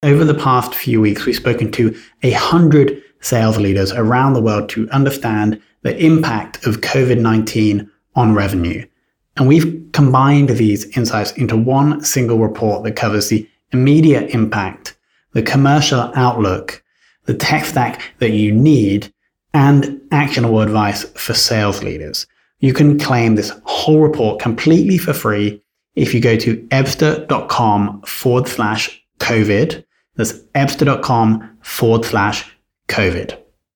over the past few weeks, we've spoken to 100 sales leaders around the world to understand the impact of COVID-19 on revenue. And we've combined these insights into one single report that covers the immediate impact, the commercial outlook, the tech stack that you need, and actionable advice for sales leaders. You can claim this whole report completely for free if you go to ebsta.com/COVID. That's ebsta.com/COVID.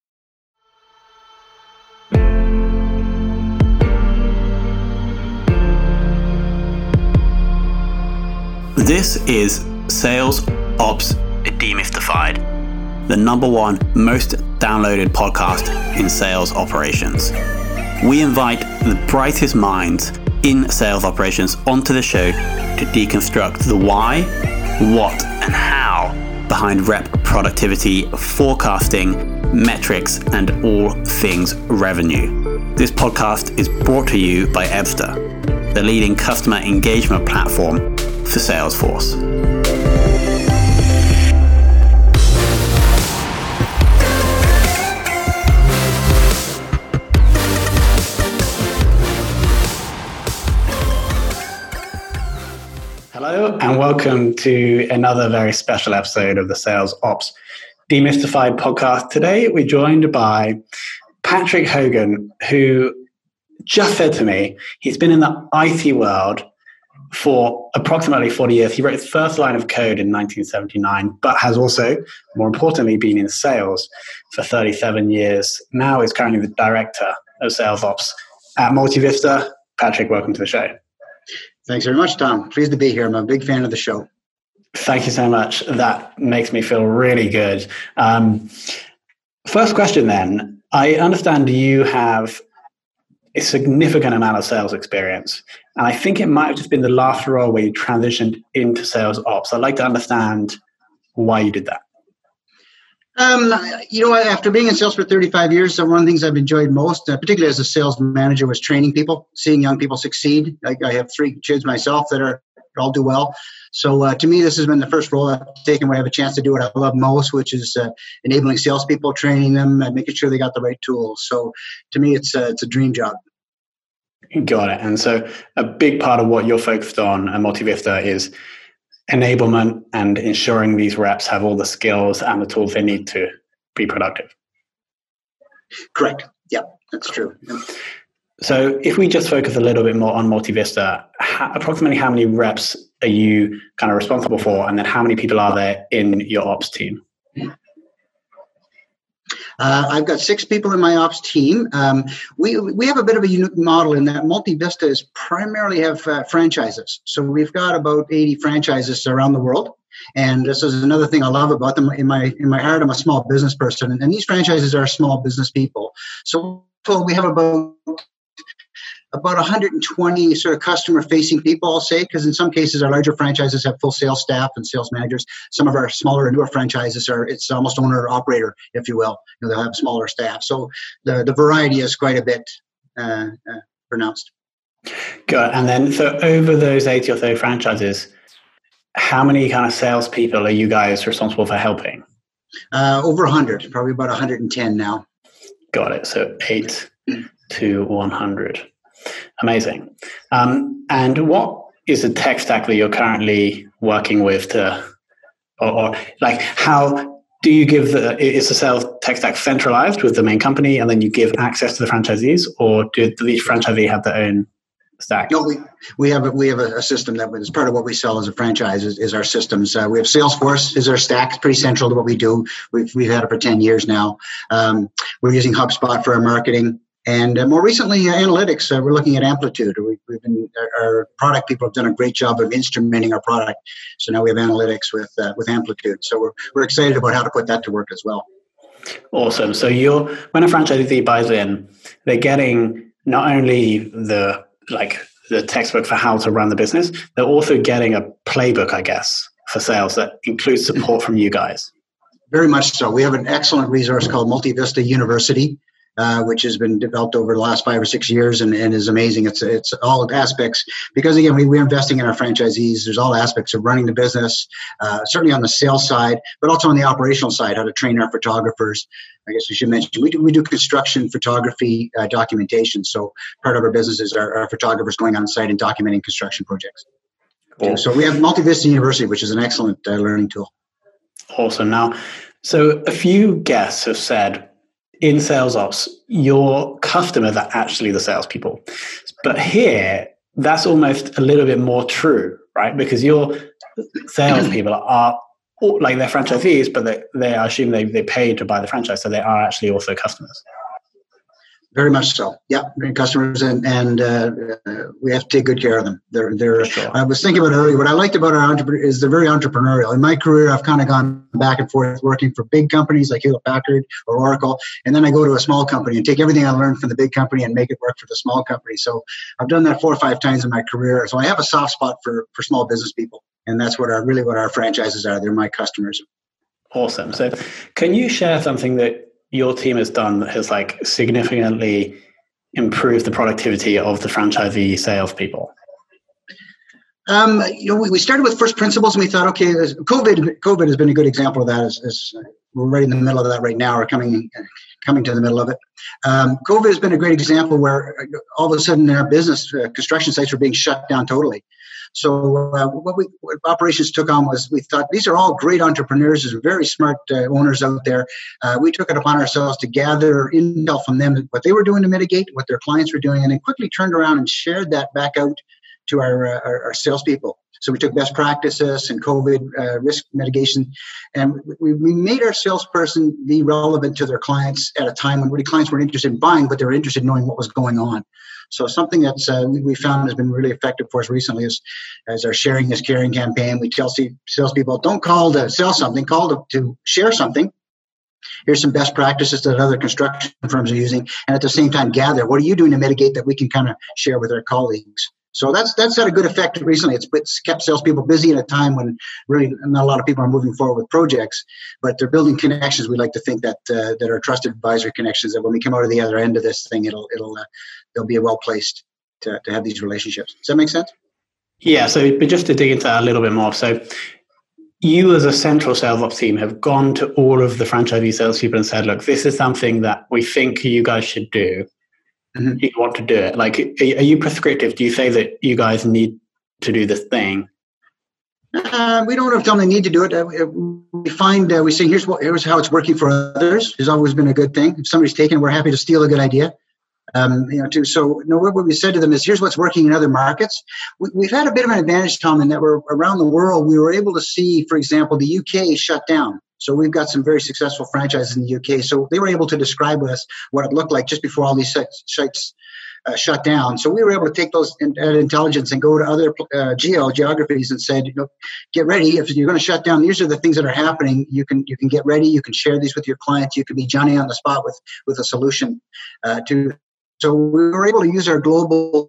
This is Sales Ops Demystified, the #1 most downloaded podcast in sales operations. We invite the brightest minds in sales operations onto the show to deconstruct the why, what, and how behind rep productivity, forecasting, metrics, and all things revenue. This podcast is brought to you by Ebsta, the leading customer engagement platform for Salesforce. Hello and welcome to another very special episode of the Sales Ops Demystified podcast. Today we're joined by Patrick Hogan, who just said to me he's been in the IT world for approximately 40 years. He wrote his first line of code in 1979, but has also, more importantly, been in sales for 37 years. Now is currently the director of sales ops at Multivista. Patrick, welcome to the show. Thanks very much, Tom. Pleased to be here. I'm a big fan of the show. Thank you so much. That makes me feel really good. First question then. I understand you have a significant amount of sales experience, and I think it might have just been the last role where you transitioned into sales ops. I'd like to understand why you did that. After being in sales for 35 years, one of the things I've enjoyed most, particularly as a sales manager, was training people, seeing young people succeed. I have 3 kids myself that all do well. So to me, this has been the first role I've taken where I have a chance to do what I love most, which is enabling salespeople, training them, and making sure they got the right tools. So to me, it's a dream job. Got it. And so a big part of what you're focused on at Multivista is enablement and ensuring these reps have all the skills and the tools they need to be productive. Correct. Yeah, that's true. Yeah. So if we just focus a little bit more on Multivista, approximately how many reps are you kind of responsible for? And then how many people are there in your ops team? I've got 6 people in my ops team. We have a bit of a unique model in that Multivista is primarily have franchises. So we've got about 80 franchises around the world. And this is another thing I love about them. In my heart, I'm a small business person, and these franchises are small business people. So we have about 120 sort of customer-facing people, I'll say, because in some cases our larger franchises have full sales staff and sales managers. Some of our smaller and newer franchises it's almost owner-operator, if you will. They'll have smaller staff. So the variety is quite a bit pronounced. Good. And then so over those 80 or so franchises, how many kind of salespeople are you guys responsible for helping? Over 100, probably about 110 now. Got it. So 8 to 100. Amazing. And what is the tech stack that you're currently working with or like how do you give is the sales tech stack centralized with the main company and then you give access to the franchisees, or do each franchisee have their own stack? No, we have a system that is part of what we sell as a franchise is our systems. We have Salesforce is our stack. It's pretty central to what we do. We've had it for 10 years now. We're using HubSpot for our marketing. And more recently, analytics. We're looking at Amplitude. Our product people have done a great job of instrumenting our product. So now we have analytics with Amplitude. So we're excited about how to put that to work as well. Awesome. So when a franchisee buys in, they're getting not only the textbook for how to run the business, they're also getting a playbook, I guess, for sales that includes support from you guys. Very much so. We have an excellent resource called Multivista University. which has been developed over the last 5 or 6 years and is amazing. It's all aspects, because again, we're investing in our franchisees. There's all aspects of running the business, certainly on the sales side, but also on the operational side, how to train our photographers. I guess we should mention, we do construction photography documentation. So part of our business is our photographers going on site and documenting construction projects. Cool. So we have Multivista University, which is an excellent learning tool. Awesome. Now, so a few guests have said, in sales ops, your customers are actually the salespeople. But here, that's almost a little bit more true, right? Because your salespeople are like they're franchisees, but they I assume they pay to buy the franchise, so they are actually also customers. Very much so. Yeah, customers, and we have to take good care of them. They're. Sure. I was thinking about it earlier. What I liked about our entrepreneur is they're very entrepreneurial. In my career, I've kind of gone back and forth working for big companies like Hewlett Packard or Oracle, and then I go to a small company and take everything I learned from the big company and make it work for the small company. So I've done that 4 or 5 times in my career. So I have a soft spot for small business people, and that's what our franchises are. They're my customers. Awesome. So can you share something that your team has done that has like significantly improved the productivity of the franchisee salespeople? We started with first principles, and we thought, okay, COVID has been a good example of that. As we're right in the middle of that right now, or coming to the middle of it. COVID has been a great example where all of a sudden in our business, construction sites were being shut down totally. So what operations took on was, we thought these are all great entrepreneurs, there's very smart owners out there. We took it upon ourselves to gather intel from them, what they were doing to mitigate, what their clients were doing, and then quickly turned around and shared that back out to our salespeople. So we took best practices and COVID risk mitigation, and we made our salesperson be relevant to their clients at a time when really clients weren't interested in buying, but they were interested in knowing what was going on. So something that we found has been really effective for us recently is our Sharing is Caring campaign. We tell salespeople, don't call to sell something, call to share something. Here's some best practices that other construction firms are using, and at the same time gather, what are you doing to mitigate that we can kind of share with our colleagues? So that's had a good effect recently. It's kept salespeople busy at a time when really not a lot of people are moving forward with projects, but they're building connections. We like to think that are trusted advisory connections, that when we come out of the other end of this thing, they'll be well placed to have these relationships. Does that make sense? Yeah. So, but just to dig into that a little bit more, so you as a central sales ops team have gone to all of the franchisee salespeople and said, look, this is something that we think you guys should do. Mm-hmm. You want to do it. Like, are you prescriptive? Do you say that you guys need to do this thing? We don't tell them they need to do it. We say, here's how it's working for others. It's always been a good thing. If somebody's taken, we're happy to steal a good idea. What we said to them is, here's what's working in other markets. We've had a bit of an advantage, Tom, in that we're around the world. We were able to see, for example, the UK shut down. So we've got some very successful franchises in the UK. So they were able to describe with us what it looked like just before all these sites shut down. So we were able to take those intelligence and go to other geographies and said, get ready. If you're going to shut down, these are the things that are happening. You can get ready. You can share these with your clients. You can be Johnny on the spot with a solution So we were able to use our global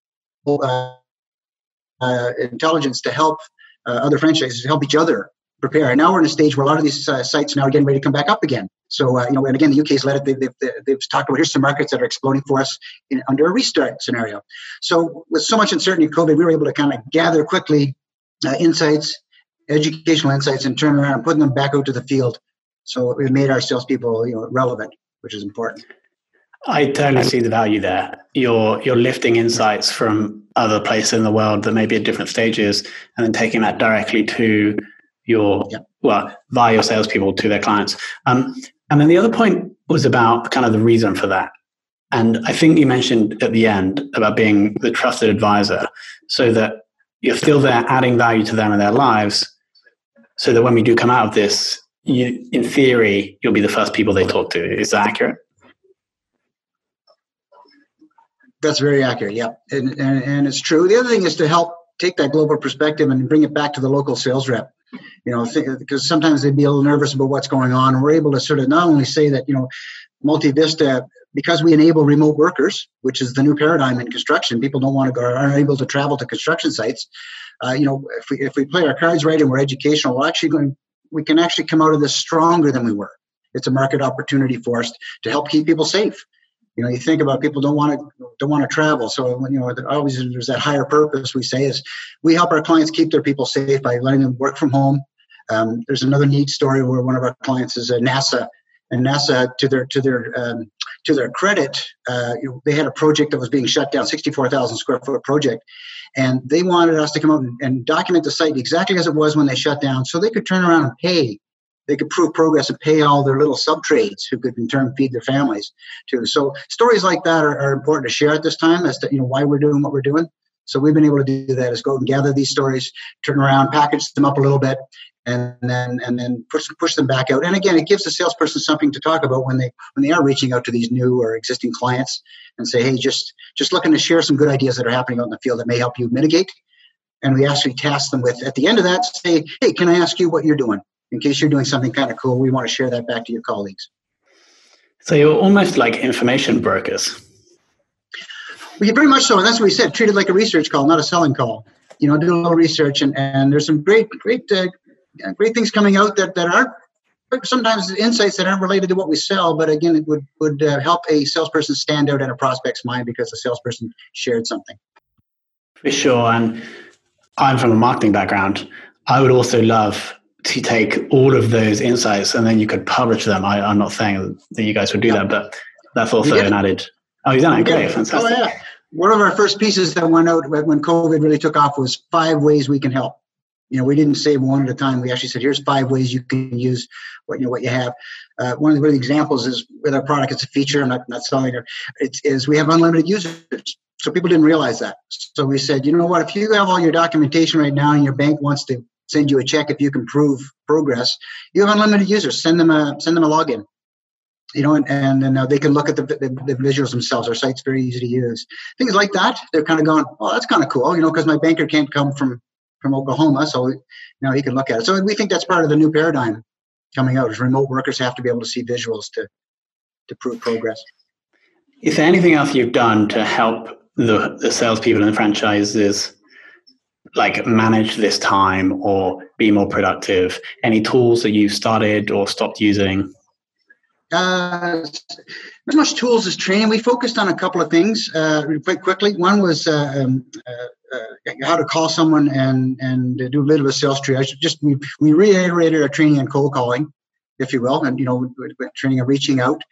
intelligence to help other franchises, to help each other prepare. And now we're in a stage where a lot of these sites now are getting ready to come back up again. So, and again, the UK's led it. They've talked about, here's some markets that are exploding for us under a restart scenario. So with so much uncertainty in COVID, we were able to kind of gather quickly insights, educational insights, and turn around and put them back out to the field. So we made our salespeople, relevant, which is important. I totally see the value there. You're lifting insights from other places in the world that may be at different stages, and then taking that directly to via your salespeople to their clients. And then the other point was about kind of the reason for that. And I think you mentioned at the end about being the trusted advisor, so that you're still there adding value to them and their lives, so that when we do come out of this, in theory, you'll be the first people they talk to. Is that accurate? That's very accurate, yeah. And it's true. The other thing is to help take that global perspective and bring it back to the local sales rep. Because sometimes they'd be a little nervous about what's going on. And we're able to sort of not only say that, Multivista, because we enable remote workers, which is the new paradigm in construction, people don't want to go, aren't able to travel to construction sites. If we play our cards right and we're educational, we can actually come out of this stronger than we were. It's a market opportunity for us to help keep people safe. You think about people don't want to travel. So when, always there's that higher purpose we say is we help our clients keep their people safe by letting them work from home. There's another neat story where one of our clients is NASA, and NASA to their credit, they had a project that was being shut down, 64,000 square foot project. And they wanted us to come out and document the site exactly as it was when they shut down so they could turn around and pay. They could prove progress and pay all their little sub-trades who could in turn feed their families too. So stories like that are important to share at this time as to why we're doing what we're doing. So we've been able to do that is go and gather these stories, turn around, package them up a little bit, and then push them back out. And again, it gives the salesperson something to talk about when they are reaching out to these new or existing clients and say, hey, just looking to share some good ideas that are happening out in the field that may help you mitigate. And we actually task them with, at the end of that, say, hey, can I ask you what you're doing? In case you're doing something kind of cool, we want to share that back to your colleagues. So you're almost like information brokers. Well, very much so. And that's what we said, treat it like a research call, not a selling call. Do a little research. And there's some great things coming out that aren't sometimes insights that aren't related to what we sell. But again, it would help a salesperson stand out in a prospect's mind because the salesperson shared something. For sure. And I'm from a marketing background. I would also love to take all of those insights and then you could publish them. I'm not saying that you guys would do that, but that's also an added. Oh, you've done it. Great. Fantastic. Oh, yeah. One of our first pieces that went out when COVID really took off was 5 ways we can help. We didn't say one at a time. We actually said, here's 5 ways you can use what you have. One of the examples is with our product, it's a feature. I'm not selling it. It's we have unlimited users. So people didn't realize that. So we said, you know what, if you have all your documentation right now and your bank wants to send you a check if you can prove progress, you have unlimited users. Send them a login. And then they can look at the visuals themselves. Our site's very easy to use. Things like that, they're kind of going, oh, that's kind of cool, because my banker can't come from Oklahoma, so he can look at it. So we think that's part of the new paradigm coming out. Is remote workers have to be able to see visuals to prove progress. Is there anything else you've done to help the salespeople and the franchises like manage this time or be more productive? Any tools that you started or stopped using? As much tools as training. We focused on a couple of things quite quickly. One was how to call someone and do a little bit of sales triage. We reiterated our training on cold calling, if you will, and training on reaching out.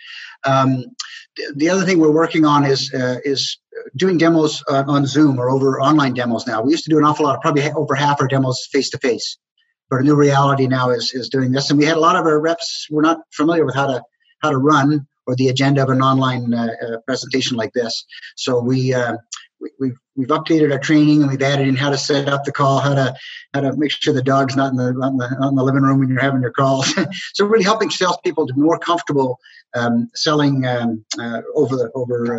The other thing we're working on is doing demos on Zoom or over online demos now. We used to do an awful lot, probably over half our demos face to face, but a new reality now is doing this. And we had a lot of our reps were not familiar with how to run or the agenda of an online presentation like this. So we've updated our training and we've added in how to set up the call, how to make sure the dog's not in the living room when you're having your calls. So really helping salespeople to be more comfortable selling over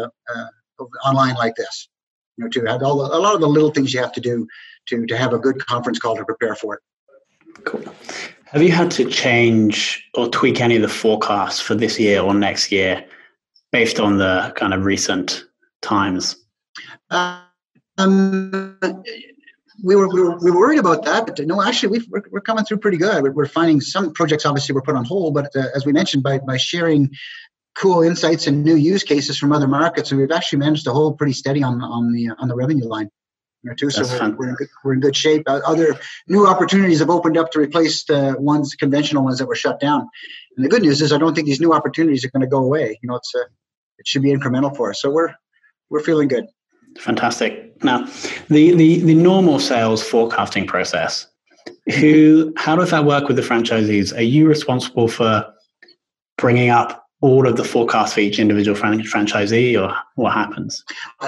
online like this. To have a lot of the little things you have to do to have a good conference call to prepare for it. Cool. Have you had to change or tweak any of the forecasts for this year or next year based on the kind of recent times? We were worried about that, but no, actually we're coming through pretty good. We're finding some projects obviously were put on hold, but as we mentioned, by sharing cool insights and new use cases from other markets, we've actually managed to hold pretty steady on the revenue line. Too, so we're in good shape. Other new opportunities have opened up to replace the conventional ones that were shut down. And the good news is, I don't think these new opportunities are going to go away. It should be incremental for us. So we're feeling good. Fantastic. Now, the normal sales forecasting process. How does that work with the franchisees? Are you responsible for bringing up all of the forecasts for each individual franchisee, or what happens?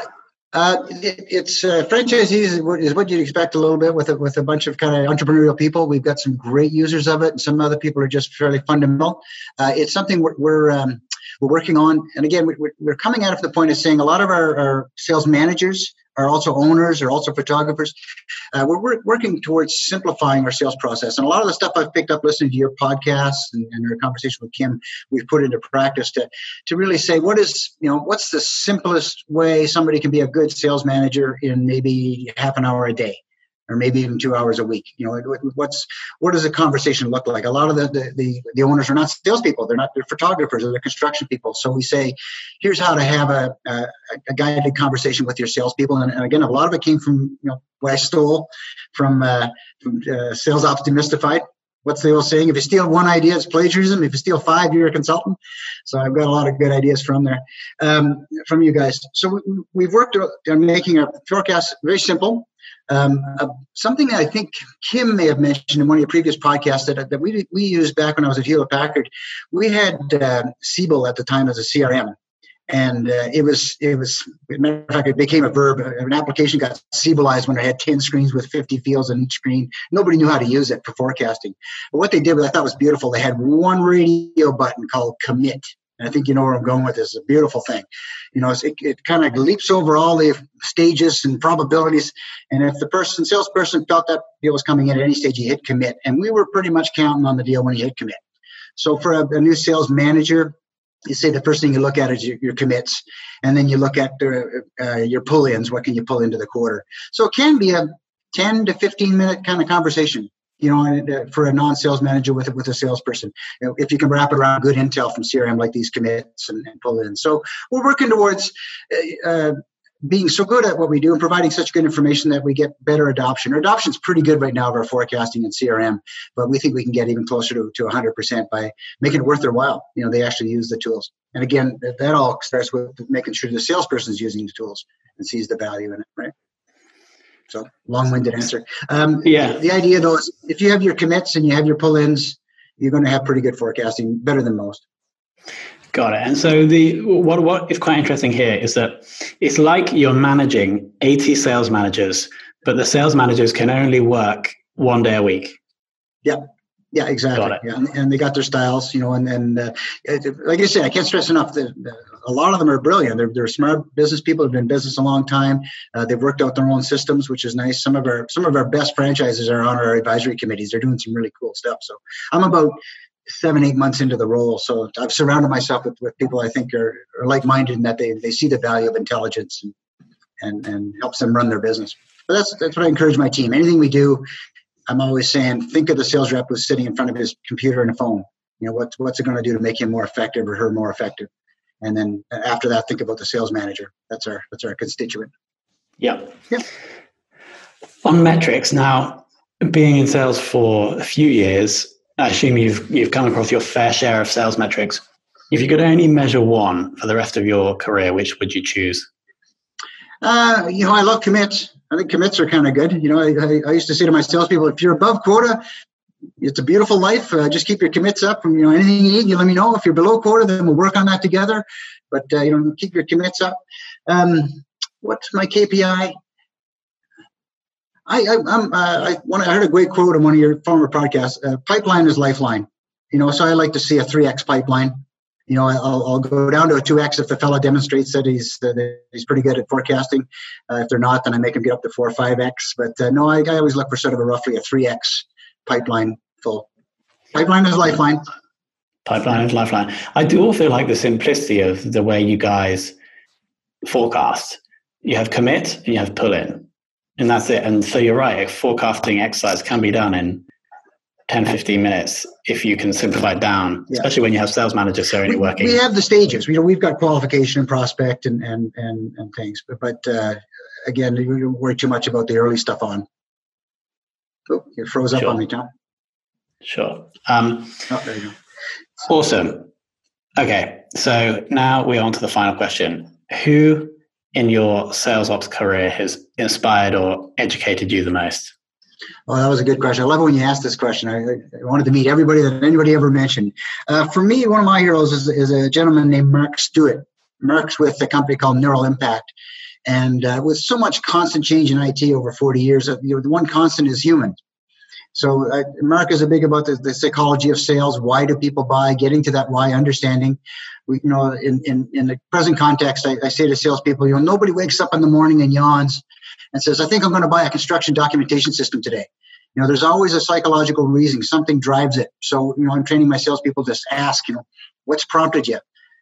It's franchisees is what you'd expect a little bit with a bunch of kind of entrepreneurial people. We've got some great users of it, and some other people are just fairly fundamental. It's something we're working on, and again, we're coming at it from the point of saying a lot of our sales managers are also owners, are also photographers. We're working towards simplifying our sales process, and a lot of the stuff I've picked up listening to your podcasts and our conversation with Kim, we've put into practice to really say what's the simplest way somebody can be a good sales manager in maybe half an hour a day. or maybe even 2 hours a week. What does a conversation look like? A lot of the owners are not salespeople. They're photographers, or they're construction people. So we say, here's how to have a guided conversation with your salespeople. And again, a lot of it came from, what I stole from Sales Ops Demystified. What's the old saying? If you steal one idea, it's plagiarism. If you steal 5, you're a consultant. So I've got a lot of good ideas from there, from you guys. So we've worked on making our forecast very simple. Something that I think Kim may have mentioned in one of your previous podcasts that we used back when I was at Hewlett Packard. We had Siebel at the time as a CRM. And it was, as a matter of fact, it became a verb. An application got Siebelized when it had 10 screens with 50 fields on each screen. Nobody knew how to use it for forecasting. But what they did, what I thought was beautiful, they had one radio button called commit. And I think you know where I'm going with this. It's a beautiful thing. It kind of leaps over all the stages and probabilities. And if the salesperson felt that deal was coming in at any stage, he hit commit. And we were pretty much counting on the deal when he hit commit. So for a new sales manager, you say the first thing you look at is your commits, and then you look at your pull-ins. What can you pull into the quarter? So it can be a 10 to 15-minute kind of conversation, for a non-sales manager with a salesperson. If you can wrap it around good intel from CRM like these commits and pull-ins. So we're working towards being so good at what we do and providing such good information that we get better adoption. Our adoption's pretty good right now of our forecasting and CRM, but we think we can get even closer to 100% by making it worth their while. They actually use the tools. And again, that all starts with making sure the salesperson is using the tools and sees the value in it, right? So long-winded answer. The idea though is if you have your commits and you have your pull-ins, you're going to have pretty good forecasting, better than most. Got it. And so what is quite interesting here is that it's like you're managing 80 sales managers, but the sales managers can only work 1 day a week. Yeah, exactly. Yeah, and they got their styles, and like I said, I can't stress enough that a lot of them are brilliant. They're smart business people, have been in business a long time. They've worked out their own systems, which is nice. Some of our best franchises are on our advisory committees. They're doing some really cool stuff. So I'm about 7-8 months into the role. So I've surrounded myself with people I think are like-minded in that they see the value of intelligence and helps them run their business. But that's what I encourage my team. Anything we do, I'm always saying, think of the sales rep who's sitting in front of his computer and a phone. What's it going to do to make him more effective or her more effective? And then after that, think about the sales manager. That's our constituent. Yeah. On metrics, now, being in sales for a few years, I assume you've come across your fair share of sales metrics. If you could only measure one for the rest of your career, which would you choose? I love commits. I think commits are kind of good. I used to say to my salespeople, if you're above quota, it's a beautiful life. Just keep your commits up. And anything you need, you let me know. If you're below quota, then we'll work on that together. But keep your commits up. What's my KPI? I heard a great quote in one of your former podcasts. Pipeline is lifeline. So I like to see a 3x pipeline. I'll go down to a 2x if the fellow demonstrates that he's pretty good at forecasting. If they're not, then I make him get up to 4 or 5x. But no, I always look for sort of roughly a 3x pipeline full. Pipeline is lifeline. Pipeline is lifeline. I do also like the simplicity of the way you guys forecast. You have commit and you have pull in, and that's it. And so you're right. A forecasting exercise can be done in 10, 15 minutes if you can simplify it down, especially when you have sales managers who are only working. We have the stages. We've got qualification and prospect and things. But again, you don't worry too much about the early stuff on. Oh, you froze up on me, Tom. Sure. There you go. Awesome. Okay, so now we're on to the final question. Who in your sales ops career has inspired or educated you the most? Oh, that was a good question. I love it when you ask this question. I wanted to meet everybody that anybody ever mentioned. For me, one of my heroes is a gentleman named Mark Stewart. Mark's with a company called Neural Impact. And with so much constant change in IT over 40 years, the one constant is human. So Mark is big about the psychology of sales. Why do people buy? Getting to that why, understanding. In the present context, I say to salespeople, nobody wakes up in the morning and yawns and says, I think I'm going to buy a construction documentation system today. There's always a psychological reason. Something drives it. So, I'm training my salespeople to ask, what's prompted you?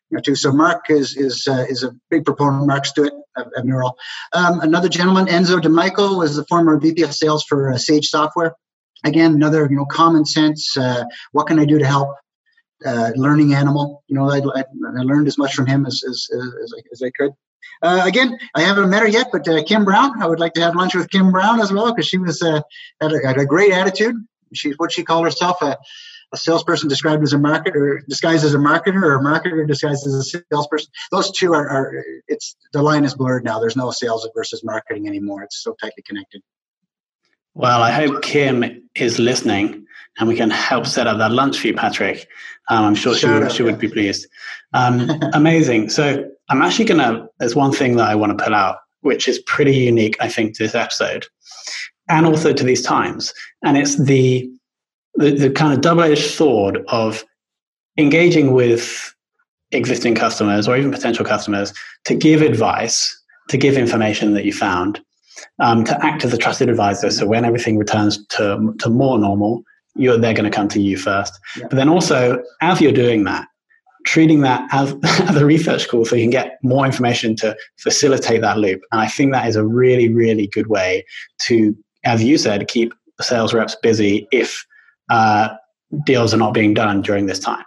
too. So Mark is a big proponent. Mark Stewart of Neural. Another gentleman, Enzo DeMichael, was the former VP of Sales for Sage Software. Again, another common sense. What can I do to help? Learning animal. I learned as much from him as I could. Again, I haven't met her yet, but Kim Brown. I would like to have lunch with Kim Brown as well, because she was had a great attitude. She's what she called herself, a salesperson disguised as a marketer, or a marketer disguised as a salesperson. Those two are the line is blurred now. There's no sales versus marketing anymore. It's so tightly connected. Well, I hope Kim is listening and we can help set up that lunch for you, Patrick. I'm sure she would be pleased. Amazing. So I'm actually there's one thing that I want to pull out, which is pretty unique, I think, to this episode and also to these times. And it's the kind of double-edged sword of engaging with existing customers or even potential customers to give advice, to give information that you found, to act as a trusted advisor. So when everything returns to more normal, they're going to come to you first. Yeah. But then also, as you're doing that, treating that as a research call so you can get more information to facilitate that loop. And I think that is a really, really good way to, as you said, keep sales reps busy if deals are not being done during this time.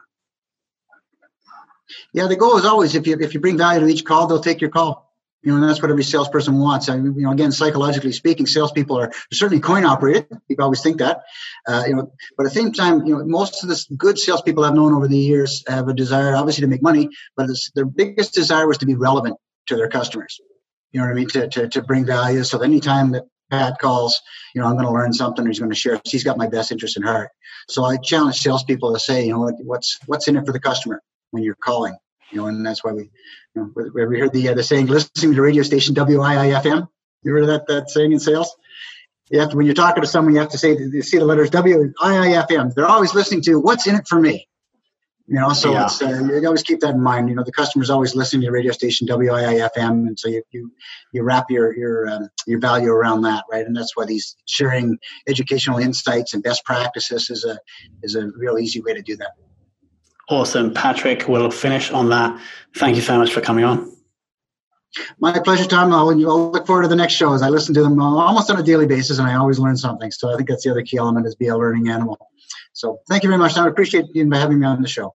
Yeah, the goal is always, if you bring value to each call, they'll take your call. And that's what every salesperson wants. Again, psychologically speaking, salespeople are certainly coin operated. People always think that, but at the same time, most of the good salespeople I've known over the years have a desire, obviously, to make money, but their biggest desire was to be relevant to their customers. You know what I mean? To bring value. So anytime that Pat calls, I'm going to learn something, or he's going to share. He's got my best interest in heart. So I challenge salespeople to say, what's in it for the customer when you're calling. And that's why we heard the saying, listening to the radio station WIIFM. You heard that saying in sales? When you're talking to someone, you have to see the letters WIIFM. They're always listening to what's in it for me. So yeah. You always keep that in mind. The customer's always listening to the radio station WIIFM, and so you wrap your value around that, right? And that's why these sharing educational insights and best practices is a real easy way to do that. Awesome. Patrick, we'll finish on that. Thank you so much for coming on. My pleasure, Tom. I'll look forward to the next shows. I listen to them almost on a daily basis, and I always learn something. So I think that's the other key element, is be a learning animal. So thank you very much, Tom. I appreciate you having me on the show.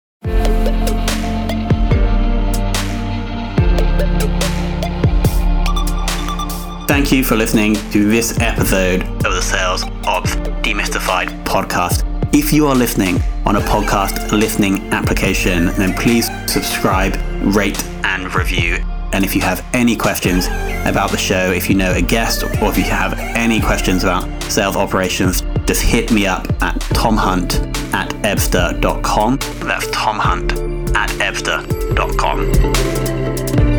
Thank you for listening to this episode of the Sales Ops Demystified podcast. If you are listening on a podcast listening application, then please subscribe, rate, and review. And if you have any questions about the show, if you know a guest, or if you have any questions about sales operations, just hit me up at tomhunt@ebster.com. That's tomhunt@ebster.com.